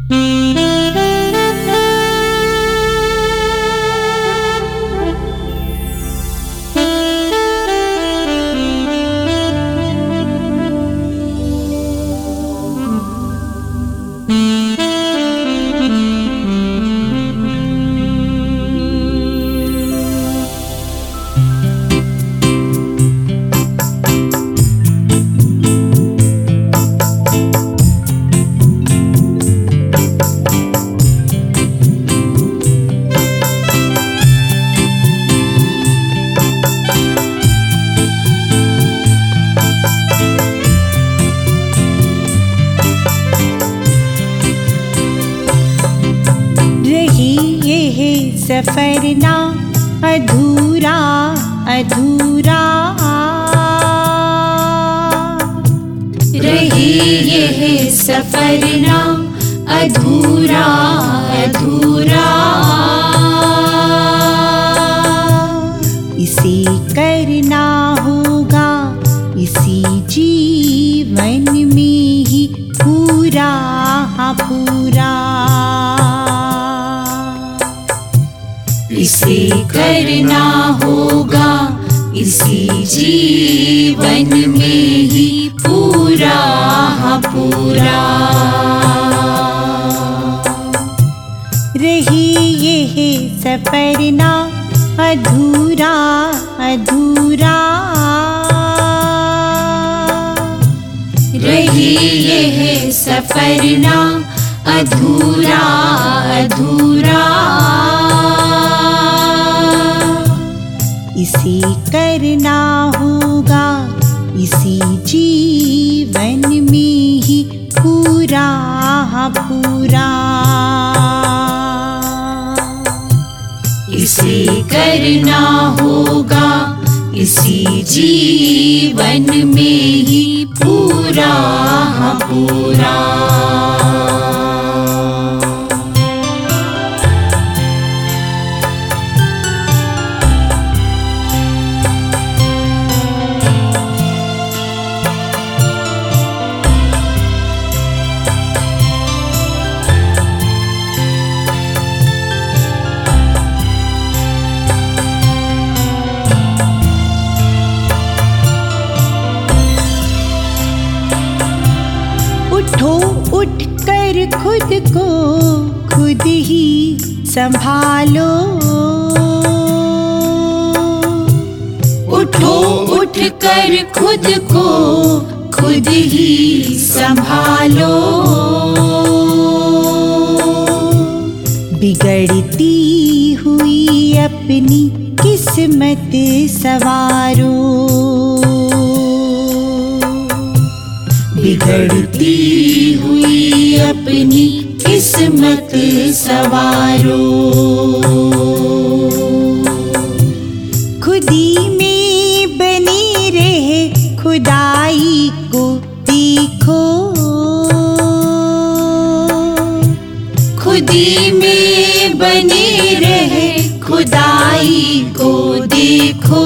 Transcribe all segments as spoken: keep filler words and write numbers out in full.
सफर ना अधूरा अधूरा रही ये सफर ना अधूरा अधूरा। इसे करना होगा इसी जीवन में ही पूरा पूरा। इसे करना होगा इसी जीवन में ही पूरा पूरा। रही ये सफर ना अधूरा अधूरा। रही ये सफर ना अधूरा अधूरा। इसे करना होगा इसी जीवन में ही पूरा पूरा। इसे करना होगा इसी जीवन में ही पूरा पूरा। उठो उठ कर खुद को खुद ही संभालो। उठो उठ कर खुद को खुद ही संभालो। बिगड़ती हुई अपनी किस्मत सवारो। बिगड़ती हुई अपनी किस्मत सवारो। खुदी में बनी रहे खुदाई को देखो। खुदी में बनी रहे खुदाई को देखो।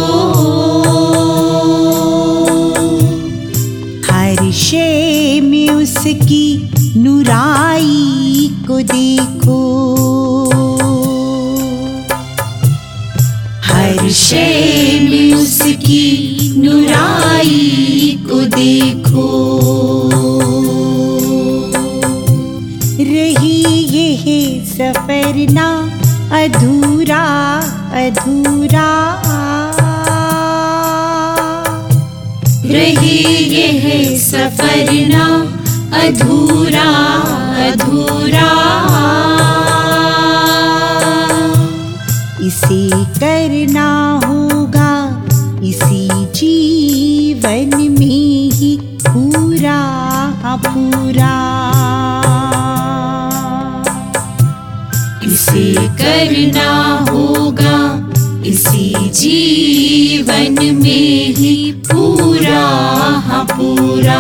हर शय में उसकी नुराई को देखो। हर शय में उसकी नुराई को देखो। रही ये सफर ना अधूरा अधूरा। रही ये सफर ना अधूरा अधूरा। इसे करना होगा इसी जीवन में ही पूरा पूरा। इसे करना होगा इसी जीवन में ही पूरा पूरा।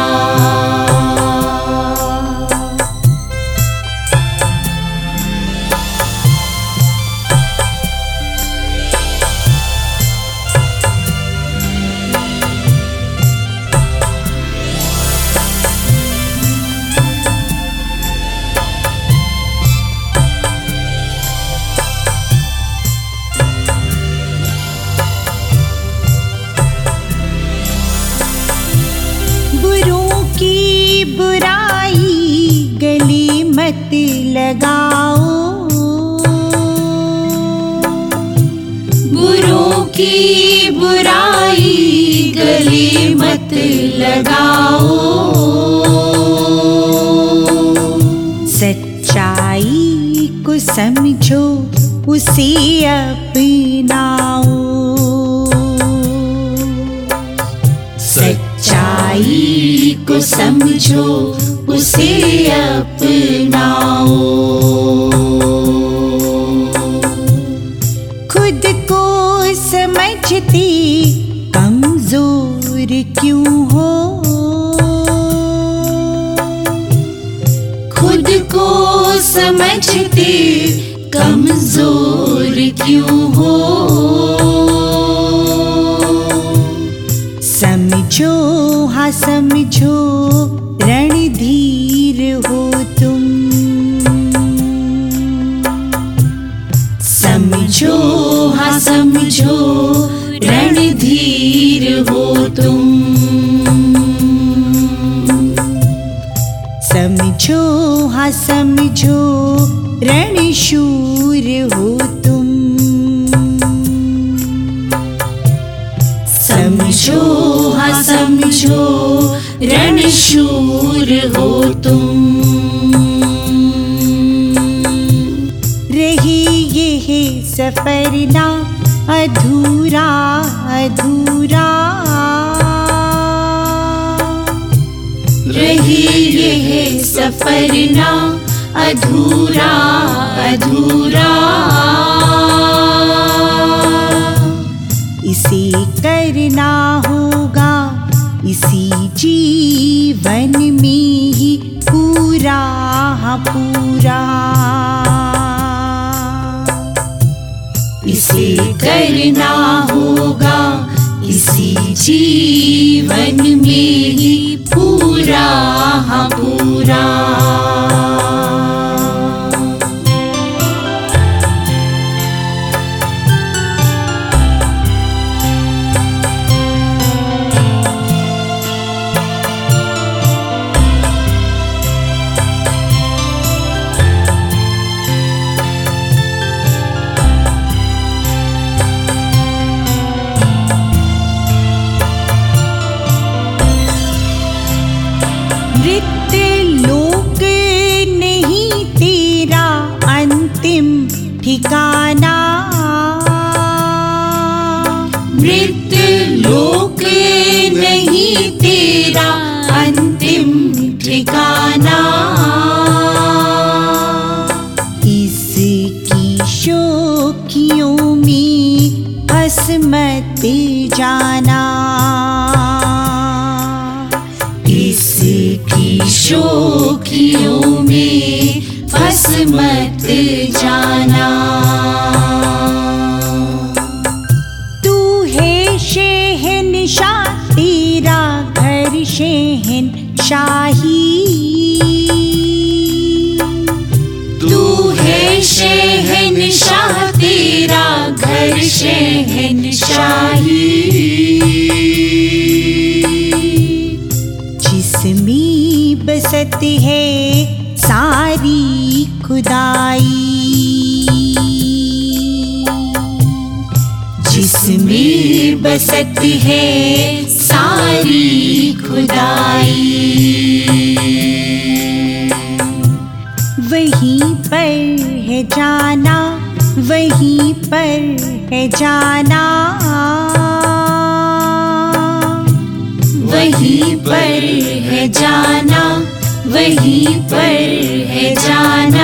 लगाओ, बुरों की बुराई गले मत लगाओ, सच्चाई को समझो उसे अपनाओ, सच्चाई को समझो उसे अपनाओ, खुद को समझते कमजोर क्यों हो, खुद को समझते कमजोर क्यों हो, समझो हाँ समझो रणधीर हो तुम, समझो हाँ समझो रणधीर हो तुम, समझो हाँ समझो रणशूर हो तुम, समझो हाँ समझो रणशूर हो तुम, रही ये है सफर ना अधूरा अधूरा, रही ये है सफर ना अधूरा अधूरा, इसे करना होगा इसी जीवन में ही पूरा पूरा, इसे करना होगा इसी जीवन में ही पूरा पूरा, मृत्युलोक नहीं तेरा अंतिम ठिकाना, मृत्युलोक नहीं तेरा अंतिम ठिकाना, इसकी शोखियों में फंस मत जाना, इसकी शोखियों में फंस मत जाना, तू है शहंशाह तेरा घर शहंशाही, तू है शहंशाह तेरा घर शहंशाही, जिसमें बसत है सारी खुदाई, जिसमें बसत है सारी खुदाई, वहीं पर है जाना वहीं पर है जाना, वहीं पर है जाना वहीं पर है जाना,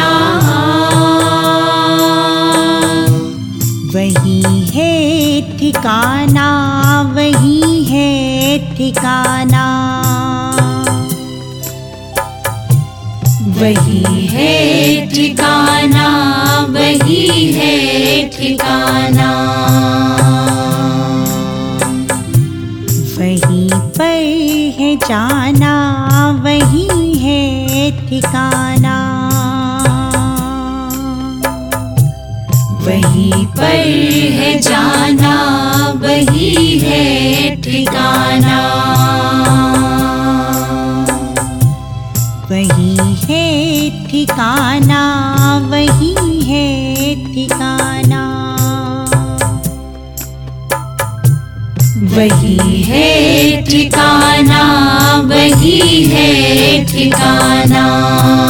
वहीं है ठिकाना वहीं है ठिकाना, वहीं है ठिकाना वहीं है ठिकाना, वहीं पर है जाना वहीं है ठिकाना, वहीं पर है जाना वहीं है ठिकाना, वहीं है ठिकाना वही है ठिकाना, वही है ठिकाना।